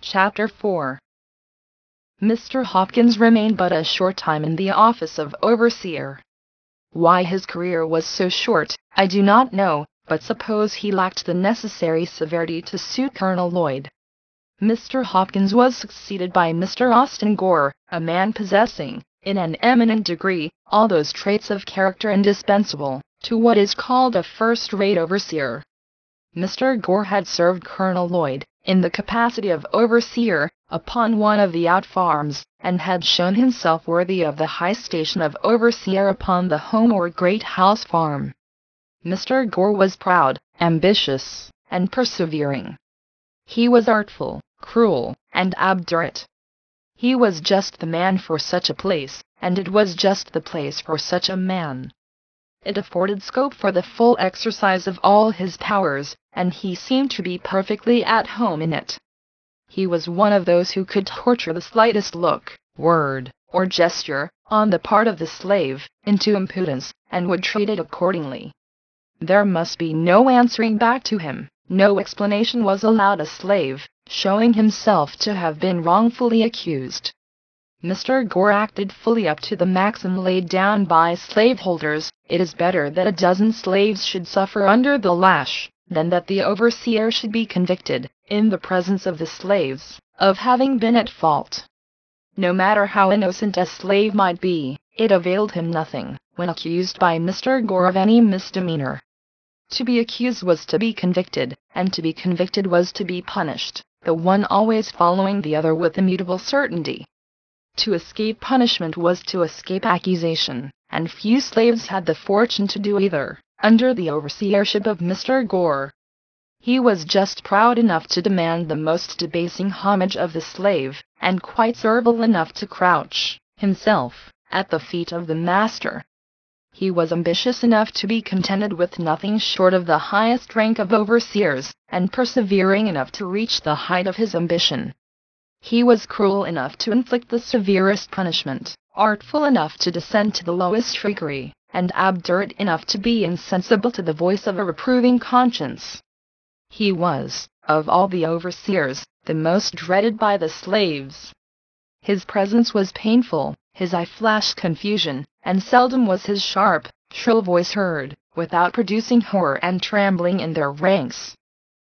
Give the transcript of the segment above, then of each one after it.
Chapter 4. Mr. Hopkins remained but a short time in the office of overseer. Why his career was so short, I do not know, but suppose he lacked the necessary severity to suit Colonel Lloyd. Mr. Hopkins was succeeded by Mr. Austin Gore, a man possessing, in an eminent degree, all those traits of character indispensable to what is called a first-rate overseer. Mr. Gore had served Colonel Lloyd, in the capacity of overseer, upon one of the out farms, and had shown himself worthy of the high station of overseer upon the home or great house farm. Mr. Gore was proud, ambitious, and persevering. He was artful, cruel, and obdurate. He was just the man for such a place, and it was just the place for such a man. It afforded scope for the full exercise of all his powers, and he seemed to be perfectly at home in it. He was one of those who could torture the slightest look, word, or gesture, on the part of the slave, into impudence, and would treat it accordingly. There must be no answering back to him, no explanation was allowed a slave, showing himself to have been wrongfully accused. Mr. Gore acted fully up to the maxim laid down by slaveholders: it is better that a dozen slaves should suffer under the lash, than that the overseer should be convicted, in the presence of the slaves, of having been at fault. No matter how innocent a slave might be, it availed him nothing, when accused by Mr. Gore of any misdemeanor. To be accused was to be convicted, and to be convicted was to be punished, the one always following the other with immutable certainty. To escape punishment was to escape accusation, and few slaves had the fortune to do either, under the overseership of Mr. Gore. He was just proud enough to demand the most debasing homage of the slave, and quite servile enough to crouch, himself, at the feet of the master. He was ambitious enough to be contented with nothing short of the highest rank of overseers, and persevering enough to reach the height of his ambition. He was cruel enough to inflict the severest punishment, artful enough to descend to the lowest trickery, and obdurate enough to be insensible to the voice of a reproving conscience. He was, of all the overseers, the most dreaded by the slaves. His presence was painful, his eye flashed confusion, and seldom was his sharp, shrill voice heard, without producing horror and trembling in their ranks.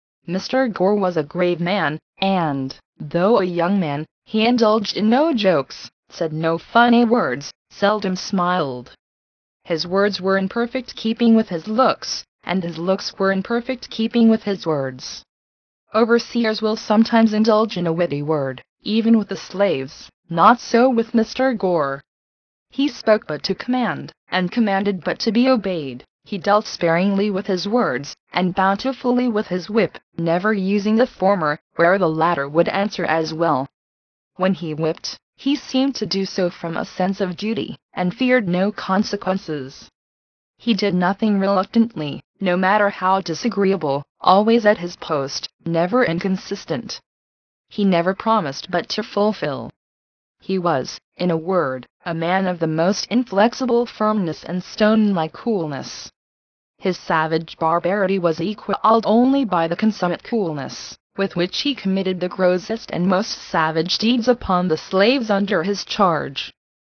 Mr. Gore was a grave man, and, though a young man, he indulged in no jokes, said no funny words, seldom smiled. His words were in perfect keeping with his looks, and his looks were in perfect keeping with his words. Overseers will sometimes indulge in a witty word, even with the slaves, not so with Mr. Gore. He spoke but to command, and commanded but to be obeyed. He dealt sparingly with his words, and bountifully with his whip, never using the former where the latter would answer as well. When he whipped, he seemed to do so from a sense of duty, and feared no consequences. He did nothing reluctantly, no matter how disagreeable, always at his post, never inconsistent. He never promised but to fulfill. He was, in a word, a man of the most inflexible firmness and stone-like coolness. His savage barbarity was equalled only by the consummate coolness with which he committed the grossest and most savage deeds upon the slaves under his charge.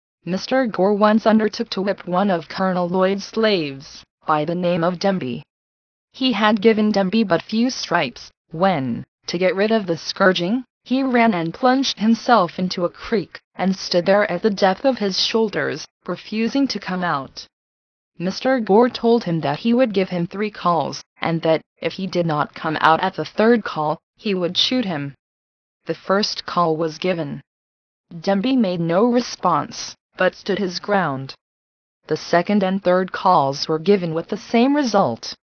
Mr. Gore once undertook to whip one of Colonel Lloyd's slaves, by the name of Demby. He had given Demby but few stripes, when, to get rid of the scourging, he ran and plunged himself into a creek, and stood there at the depth of his shoulders, refusing to come out. Mr. Gore told him that he would give him 3 calls, and that, if he did not come out at the 3rd call, he would shoot him. The 1st call was given. Demby made no response, but stood his ground. The 2nd and 3rd calls were given with the same result.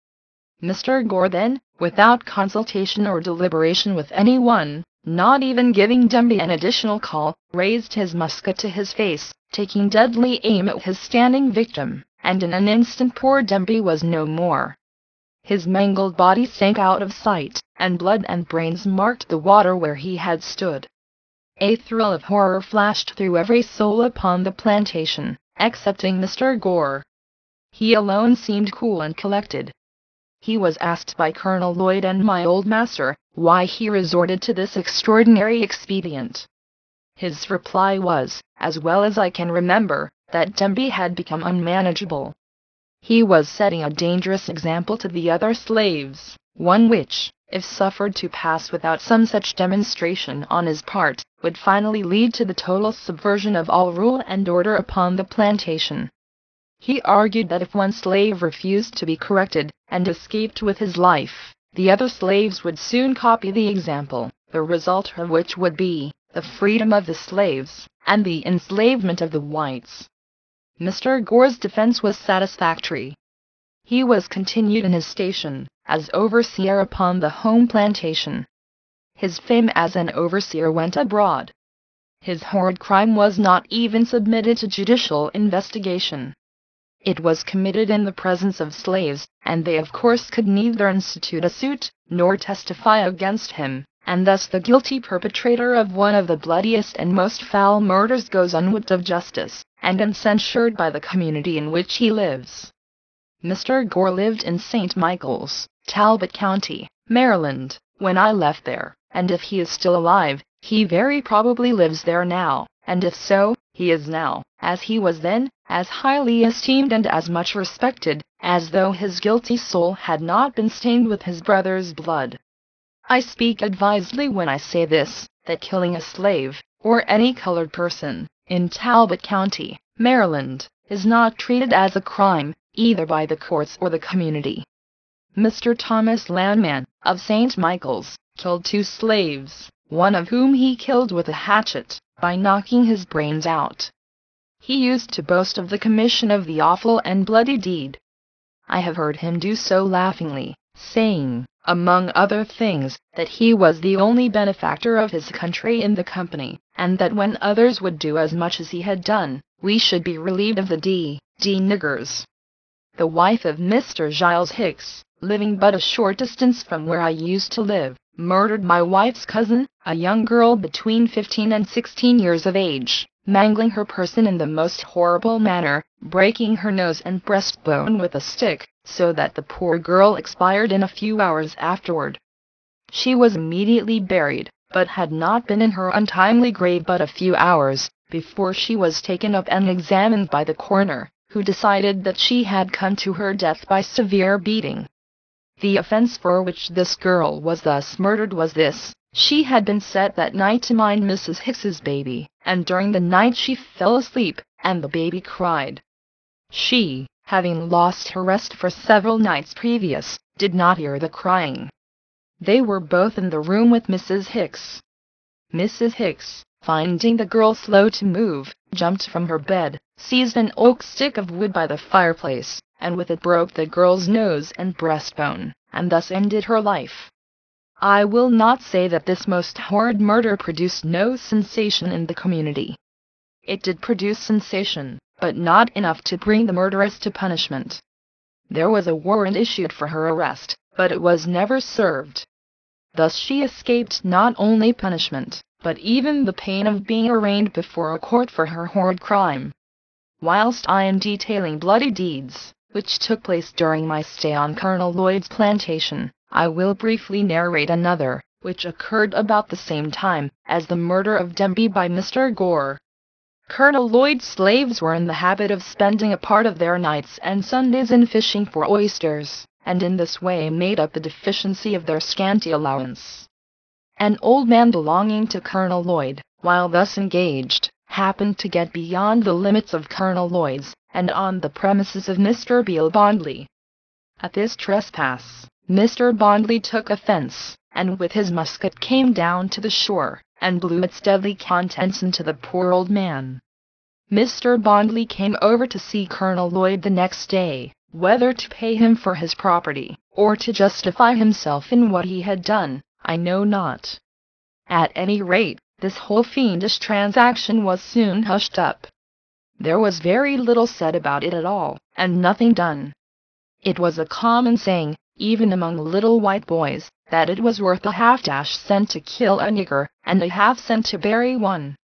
Mr. Gore then, without consultation or deliberation with anyone, not even giving Demby an additional call, raised his musket to his face, taking deadly aim at his standing victim, and in an instant poor Demby was no more. His mangled body sank out of sight, and blood and brains marked the water where he had stood. A thrill of horror flashed through every soul upon the plantation, excepting Mr. Gore. He alone seemed cool and collected. He was asked by Colonel Lloyd and my old master, why he resorted to this extraordinary expedient. His reply was, as well as I can remember, that Demby had become unmanageable. He was setting a dangerous example to the other slaves, one which, if suffered to pass without some such demonstration on his part, would finally lead to the total subversion of all rule and order upon the plantation. He argued that if one slave refused to be corrected, and escaped with his life, the other slaves would soon copy the example, the result of which would be the freedom of the slaves, and the enslavement of the whites. Mr. Gore's defense was satisfactory. He was continued in his station, as overseer upon the home plantation. His fame as an overseer went abroad. His horrid crime was not even submitted to judicial investigation. It was committed in the presence of slaves, and they of course could neither institute a suit, nor testify against him, and thus the guilty perpetrator of one of the bloodiest and most foul murders goes unwhipped of justice, and uncensured by the community in which he lives. Mr. Gore lived in St. Michaels, Talbot County, Maryland, when I left there, and if he is still alive, he very probably lives there now, and if so, he is now, as he was then, as highly esteemed and as much respected, as though his guilty soul had not been stained with his brother's blood. I speak advisedly when I say this, that killing a slave, or any colored person, in Talbot County, Maryland, is not treated as a crime, either by the courts or the community. Mr. Thomas Landman, of St. Michaels, killed 2 slaves, one of whom he killed with a hatchet, by knocking his brains out. He used to boast of the commission of the awful and bloody deed. I have heard him do so laughingly, saying, among other things, that he was the only benefactor of his country in the company, and that when others would do as much as he had done, we should be relieved of the D. niggers. The wife of Mr. Giles Hicks, living but a short distance from where I used to live, murdered my wife's cousin, a young girl between 15 and 16 years of age, mangling her person in the most horrible manner, breaking her nose and breastbone with a stick, so that the poor girl expired in a few hours afterward. She was immediately buried, but had not been in her untimely grave but a few hours, before she was taken up and examined by the coroner, who decided that she had come to her death by severe beating. The offense for which this girl was thus murdered was this: she had been set that night to mind Mrs. Hicks's baby, and during the night she fell asleep, and the baby cried. She, having lost her rest for several nights previous, did not hear the crying. They were both in the room with Mrs. Hicks. Mrs. Hicks, finding the girl slow to move, jumped from her bed, seized an oak stick of wood by the fireplace, and with it broke the girl's nose and breastbone, and thus ended her life. I will not say that this most horrid murder produced no sensation in the community. It did produce sensation, but not enough to bring the murderess to punishment. There was a warrant issued for her arrest, but it was never served. Thus she escaped not only punishment, but even the pain of being arraigned before a court for her horrid crime. Whilst I am detailing bloody deeds, which took place during my stay on Colonel Lloyd's plantation, I will briefly narrate another, which occurred about the same time as the murder of Demby by Mr. Gore. Colonel Lloyd's slaves were in the habit of spending a part of their nights and Sundays in fishing for oysters, and in this way made up the deficiency of their scanty allowance. An old man belonging to Colonel Lloyd, while thus engaged, happened to get beyond the limits of Colonel Lloyd's, and on the premises of Mr. Beale Bondley. At this trespass, Mr. Bondley took offense, and with his musket came down to the shore, and blew its deadly contents into the poor old man. Mr. Bondley came over to see Colonel Lloyd the next day, whether to pay him for his property, or to justify himself in what he had done, I know not. At any rate, this whole fiendish transaction was soon hushed up. There was very little said about it at all, and nothing done. It was a common saying, even among little white boys, that it was worth a half-cent to kill a nigger, and a half-cent to bury one.